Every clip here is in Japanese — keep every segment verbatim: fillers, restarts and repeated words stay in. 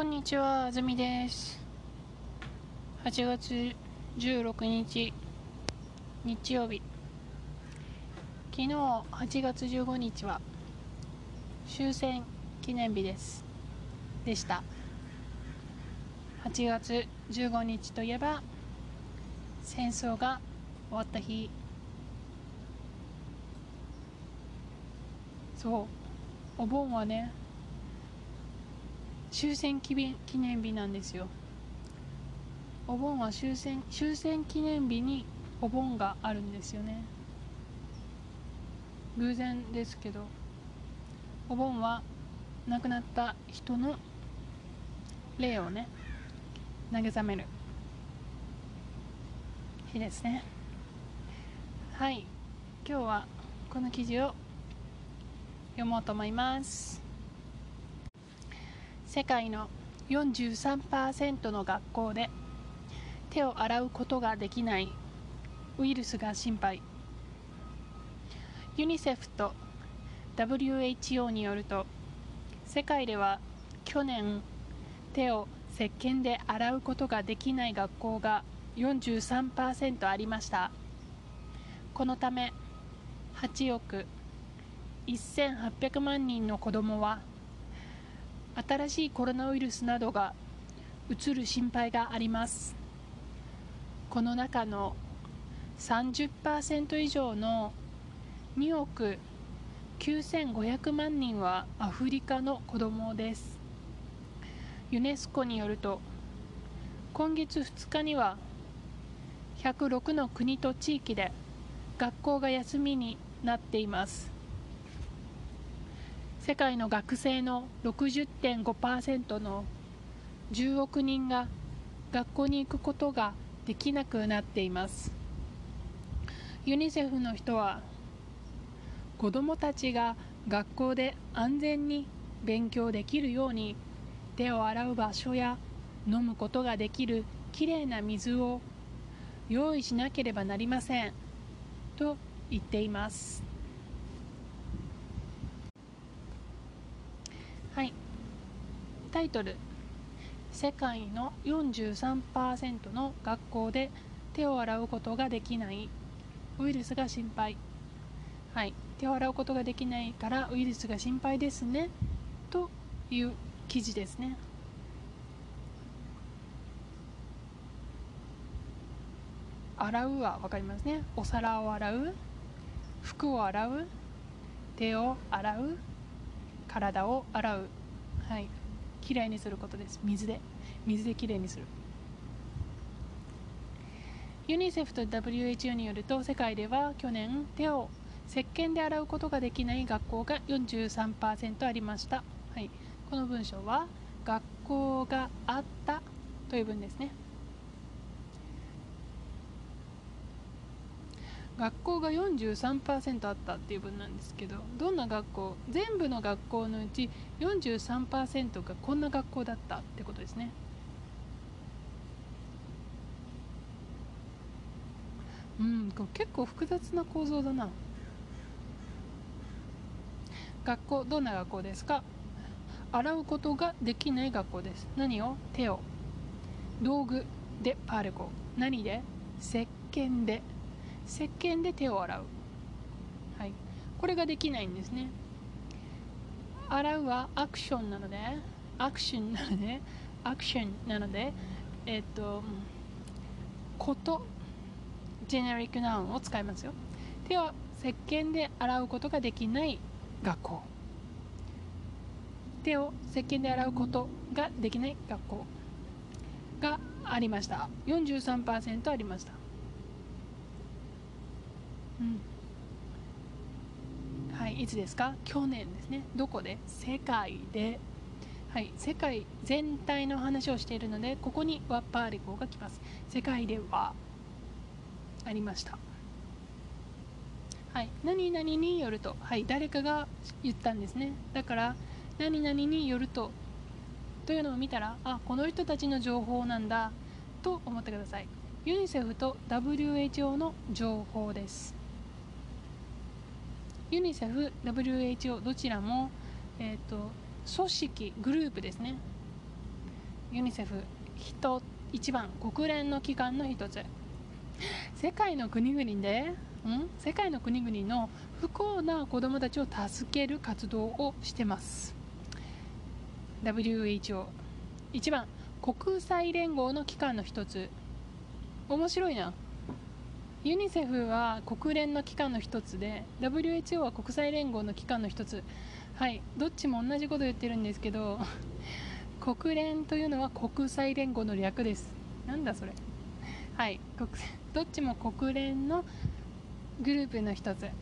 こんにちは、あずみです。はちがつじゅうろくにち日曜日。昨日はちがつじゅうごにちは終戦記念日ですでした。はちがつじゅうごにちといえば戦争が終わった日。そう、お盆はね終戦記念日なんですよ。お盆は終戦終戦記念日にお盆があるんですよね。偶然ですけど、お盆は亡くなった人の霊をね慰める日ですね。はい、今日はこの記事を読もうと思います。世界の よんじゅうさんパーセント の学校で手を洗うことができないウイルスが心配。ユニセフと ダブリューエイチオー によると、世界では去年手を石鹸で洗うことができない学校が よんじゅうさんパーセント ありました。このためはちおくせんはっぴゃくまんにんの子どもは新しいコロナウイルスなどがうつる心配があります。この中の さんじゅっパーセント 以上のにおくきゅうせんごひゃくまんにんはアフリカの子どもです。ユネスコによると、今月ふつかにはひゃくろくの国と地域で学校が休みになっています。世界の学生の ろくじゅってんごパーセント のじゅうおくにんが学校に行くことができなくなっています。ユニセフの人は、子どもたちが学校で安全に勉強できるように手を洗う場所や飲むことができるきれいな水を用意しなければなりませんと言っています。はい、タイトル、世界の よんじゅうさんパーセント の学校で手を洗うことができないウイルスが心配。はい、手を洗うことができないからウイルスが心配ですねという記事ですね。洗うは分かりますね。お皿を洗う、服を洗う、手を洗う、体を洗う、はい、きれいにすることです。水で水できれいにする。ユニセフと ダブリューエイチオー によると、世界では去年手を石鹸で洗うことができない学校が よんじゅうさんパーセント ありました。はい、この文章は学校があったという文ですね。学校が よんじゅうさんパーセント あったっていう文なんですけど、どんな学校、全部の学校のうち よんじゅうさんパーセント がこんな学校だったってことですね。うん、これ結構複雑な構造だな。学校、どんな学校ですか？洗うことができない学校です。何を？手を。道具でパールコ。何で？石鹸で。石鹸で手を洗う。はい。これができないんですね。洗うはアクションなので、アクションなので、アクションなので、えっと、こと、ジェネリックナウンを使いますよ。手を石鹸で洗うことができない学校。手を石鹸で洗うことができない学校がありました。よんじゅうさんパーセント ありました。うん。はい、いつですか？去年ですね。どこで？世界で。はい、世界全体の話をしているので、ここにワッパーリコが来ます。世界ではありました。はい、何々によると、はい、誰かが言ったんですね。だから何々によるとというのを見たら、あ、この人たちの情報なんだと思ってください。ユニセフと ダブリューエイチオー の情報です。ユニセフ、ダブリューエイチオー どちらも、えーと、組織、グループですね。 ユニセフ人一番国連の機関の一つ。世界の国々でん世界の国々の不幸な子どもたちを助ける活動をしてます。 ダブリューエイチオー 一番国際連合の機関の一つ。面白いな。ユニセフは国連の機関の一つで ダブリューエイチオー は国際連合の機関の一つ。はい、どっちも同じこと言ってるんですけど国連というのは国際連合の略です。なんだそれ。はい、どっちも国連のグループの一つ、うん、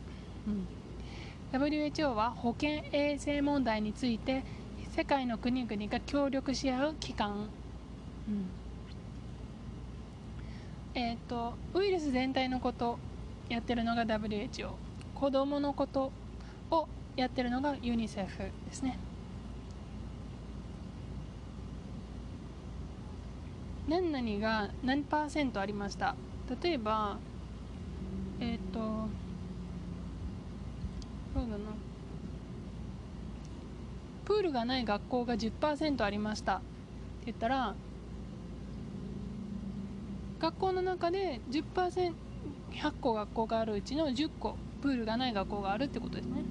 ダブリューエイチオー は保健衛生問題について世界の国々が協力し合う機関、うん、えっとウイルス全体のことやってるのが ダブリューエイチオー、 子どものことをやってるのがユニセフですね。何々が何パーセントありました。例えばえっ、ー、とそうだな、プールがない学校が じゅっパーセント ありましたって言ったら、学校の中で じゅっパーセント、ひゃっこ学校があるうちのじゅっこプールがない学校があるってことですね。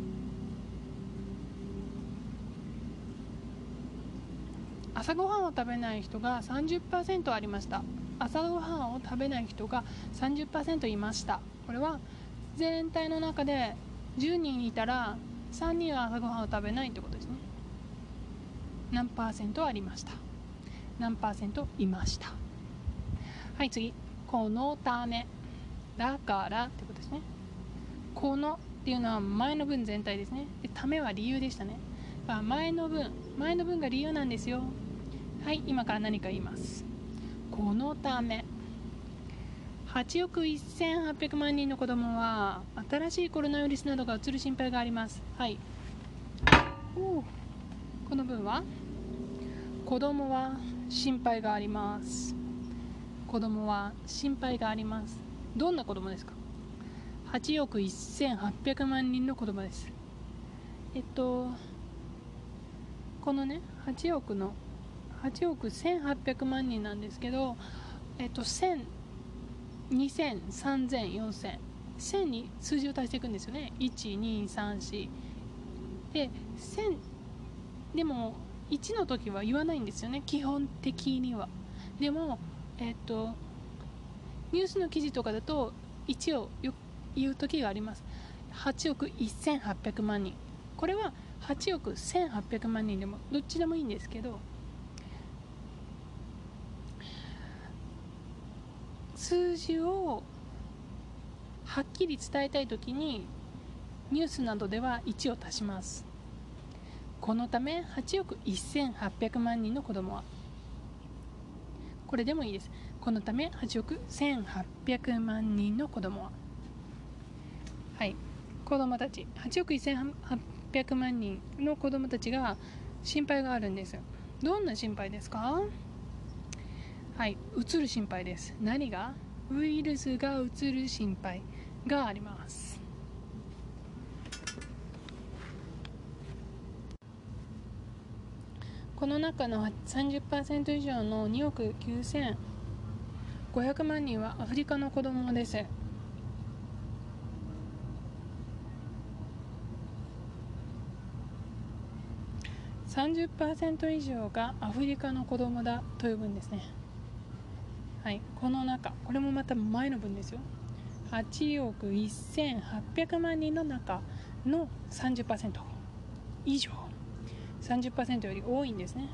朝ごはんを食べない人が さんじゅっパーセント ありました。朝ごはんを食べない人が さんじゅっパーセント いました。これは全体の中でじゅうにんいたらさんにんは朝ごはんを食べないってことですね。何パーセントありました。何パーセントいました。はい、次。このためだからってことですね。このっていうのは前の文全体ですね。で、ためは理由でしたね。前の文前の文が理由なんですよ。はい、今から何か言います。このためはちおくせんはっぴゃくまん人の子供は新しいコロナウイルスなどがうつる心配があります。はい、おこの文は子供は心配があります。子供は心配があります。どんな子供ですか。はちおくせんはっぴゃくまん人の子供です。えっとこのねはちおくのはちおくせんはっぴゃくまん人なんですけど、えっとせん、にせん、さんぜん、よんせん、せんに数字を足していくんですよね。いち、に、さん、よんでせんでもいちの時は言わないんですよね、基本的には。でもえっとニュースの記事とかだといちをよ言う時があります。はちおくせんはっぴゃくまん人、これははちおくせんはっぴゃくまん人でもどっちでもいいんですけど、数字をはっきり伝えたいときにニュースなどではいちを足します。このためはちおくせんはっぴゃくまん人の子供は、これでもいいです。このためはちおくせんはっぴゃくまん人の子供は、はい、子供たちはちおくせんはっぴゃくまん人の子供たちが心配があるんです。どんな心配ですか。はい、うつる心配です。何が？ウイルスがうつる心配があります。この中の さんじゅっパーセント 以上のにおくきゅうせんごひゃくまん人はアフリカの子供です。さんじゅっパーセント 以上がアフリカの子供だという文ですね。はい、この中、これもまた前の文ですよ。はちおくせんはっぴゃくまん人の中の さんじゅっパーセント 以上、さんじゅっパーセント より多いんですね。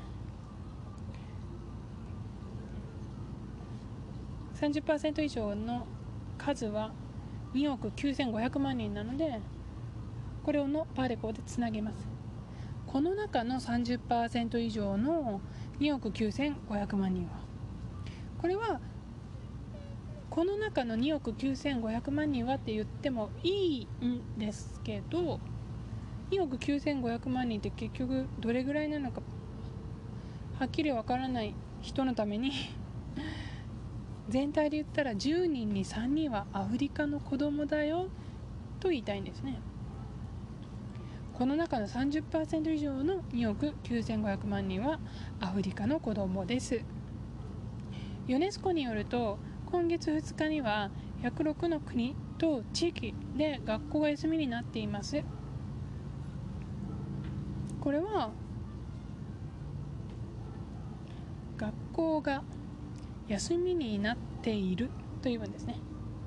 さんじゅっパーセント 以上の数はにおくきゅうせんごひゃくまん人なので、これをのパーでこうでつなげます。この中の さんじゅっパーセント 以上のにおくきゅうせんごひゃくまん人は、これはこの中のにおくきゅうせんごひゃくまん人はって言ってもいいんですけど、におくきゅうせんごひゃくまん人って結局どれぐらいなのかはっきりわからない人のために全体で言ったらじゅうにんにさんにんはアフリカの子供だよと言いたいんですね。 この中の さんじゅっパーセント 以上のにおくきゅうせんごひゃくまんにんはアフリカの子供です。ユネスコによると、今月ふつかにはひゃくろくの国と地域で学校が休みになっています。これは学校が休みになっているという文ですね。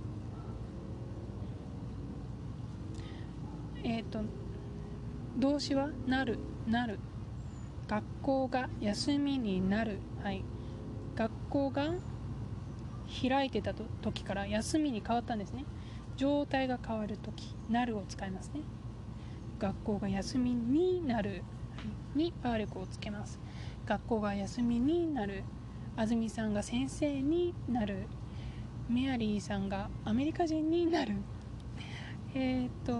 えっと動詞はなる、なる。学校が休みになる。はい。学校が開いてた時から休みに変わったんですね。状態が変わる時、なるを使いますね。学校が休みになるにパー力をつけます。学校が休みになる。安住さんが先生になる。メアリーさんがアメリカ人になる。えっと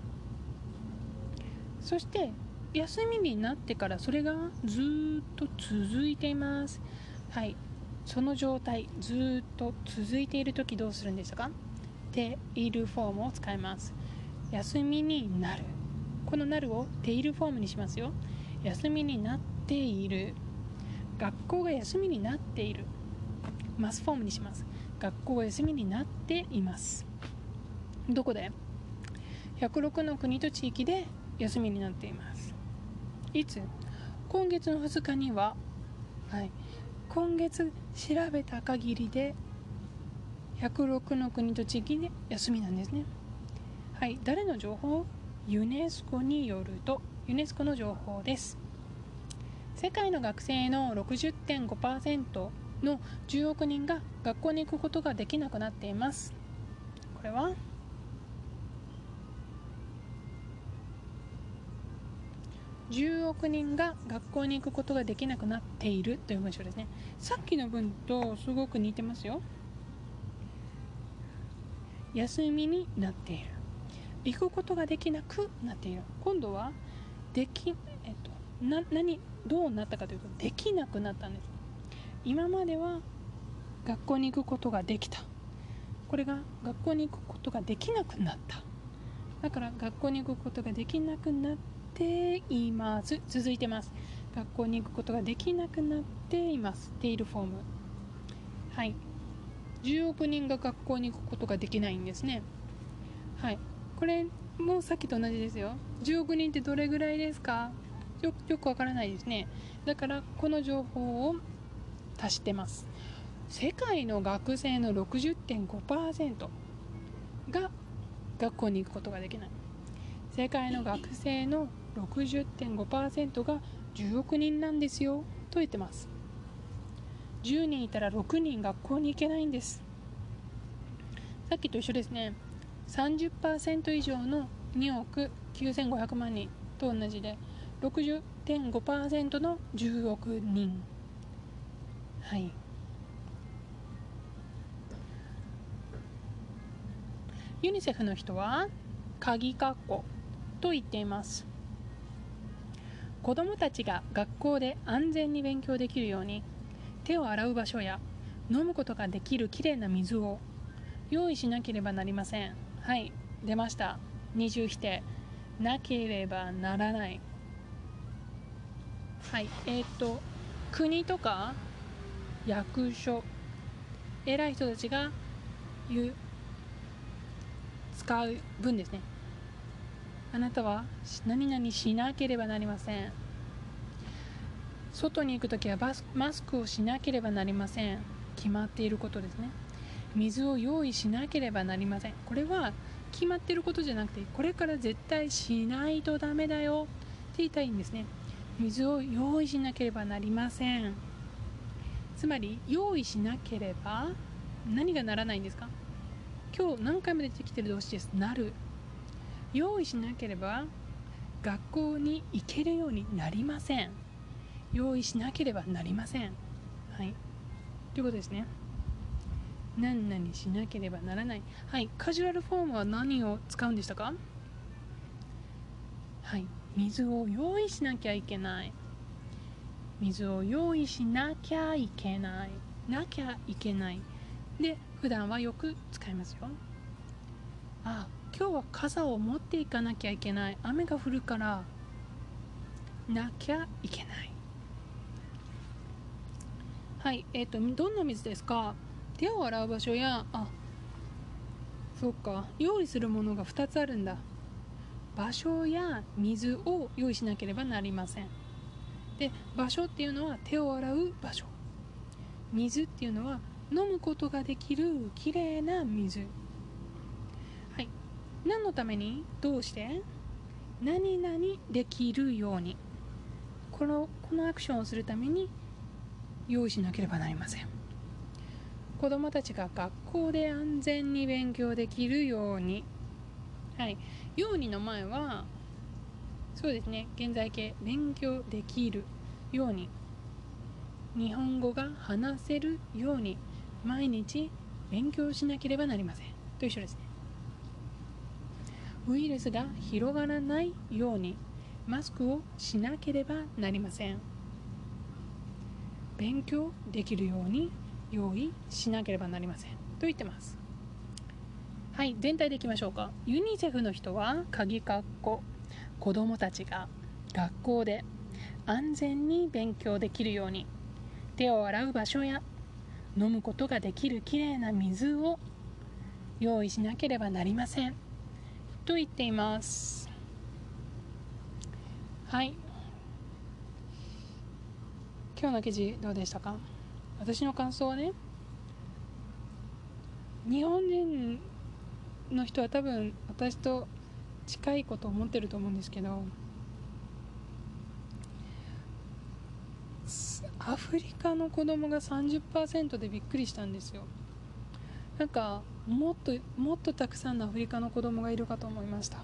そして休みになってからそれがずっと続いています。はい。その状態ずっと続いているときどうするんでしたか？ているフォームを使います。休みになる。このなるをているフォームにしますよ。休みになっている。学校が休みになっている。マスフォームにします。学校が休みになっています。どこで？ひゃくろくの国と地域で休みになっています。いつ？今月のふつかには、はい、今月調べた限りでひゃくろくの国と地域で休みなんですね。はい、誰の情報？ユネスコによると、ユネスコの情報です。世界の学生の ろくじゅってんごパーセント のじゅうおくにんが学校に行くことができなくなっています。これはじゅうおくにんが学校に行くことができなくなっているという文章ですね。さっきの文とすごく似てますよ。休みになっている。行くことができなくなっている。今度はでき、えっと、な何どうなったかというと、できなくなったんです。今までは学校に行くことができた。これが学校に行くことができなくなった。だから学校に行くことができなくなっています。続いてます。学校に行くことができなくなっています。ているフォーム。はい。じゅうおくにんが学校に行くことができないんですね。はい。これもさっきと同じですよ。じゅうおくにんってどれぐらいですか？よ, よくわからないですね。だからこの情報を足してます。世界の学生の ろくじゅってんごパーセント が学校に行くことができない。世界の学生の ろくじゅってんごパーセント がじゅうおくにんなんですよと言ってます。じゅうにんいたらろくにん学校に行けないんです。さっきと一緒ですね。さんじゅっパーセント 以上のにおくきゅうせんごひゃくまんにんと同じで ろくじゅってんごパーセント のじゅうおくにん。はい。ユニセフの人は鍵括弧と言っています。子どもたちが学校で安全に勉強できるように、手を洗う場所や飲むことができるきれいな水を用意しなければなりません。はい、出ました。二重否定。なければならない。はい、えー、っと国とか役所、偉い人たちが言う使う文ですね。あなたは何々しなければなりません。外に行くときはバスマスクをしなければなりません。決まっていることですね。水を用意しなければなりません。これは決まっていることじゃなくて、これから絶対しないとダメだよって言いたいんですね。水を用意しなければなりません。つまり用意しなければ何がならないんですか？今日何回も出てきてる動詞です。なる。用意しなければ学校に行けるようになりません。用意しなければなりません。はい。ということですね。何々しなければならない。はい。カジュアルフォームは何を使うんでしたか？はい。水を用意しなきゃいけない。水を用意しなきゃいけない。なきゃいけない。で、普段はよく使いますよ。 あ、今日は傘を持っていかなきゃいけない、雨が降るからなきゃいけない。はい、えっとどんな水ですか？手を洗う場所や、あ、そうか、用意するものがふたつあるんだ。場所や水を用意しなければなりません。で、場所っていうのは手を洗う場所、水っていうのは飲むことができるきれいな水。はい、何のために、どうして、何々できるように、このこのアクションをするために用意しなければなりません。子どもたちが学校で安全に勉強できるように。はい、ようにの前はそうですね、現在形、勉強できるように、日本語が話せるように毎日勉強しなければなりませんと一緒ですね。ウイルスが広がらないようにマスクをしなければなりません。勉強できるように用意しなければなりませんと言ってます。はい、全体でいきましょうか。ユニセフの人は鍵括弧、子どもたちが学校で安全に勉強できるように手を洗う場所や飲むことができるきれいな水を用意しなければなりませんと言っています。はい、今日の記事どうでしたか？私の感想はね、日本人の人は多分私と近いことを思ってると思うんですけど、アフリカの子供が さんじゅっパーセント でびっくりしたんですよ。なんかもっともっとたくさんのアフリカの子供がいるかと思いました。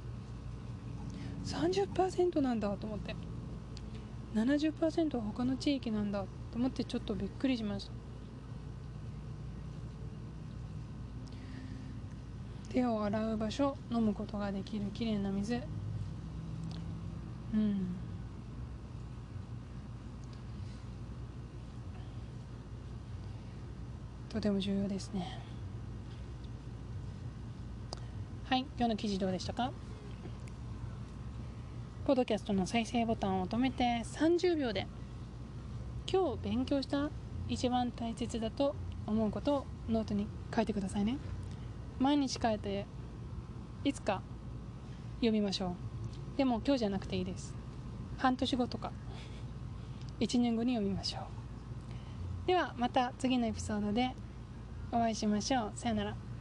さんじゅっパーセント なんだと思って、ななじゅっパーセント は他の地域なんだと思ってちょっとびっくりしました。手を洗う場所、飲むことができるきれいな水、うんとても重要ですね。はい、今日の記事どうでしたか？ポッドキャストの再生ボタンを止めてさんじゅうびょうで今日勉強した一番大切だと思うことをノートに書いてくださいね。毎日書いていつか読みましょう。でも今日じゃなくていいです。半年後とかいちねんごに読みましょう。ではまた次のエピソードでお会いしましょう。さよなら。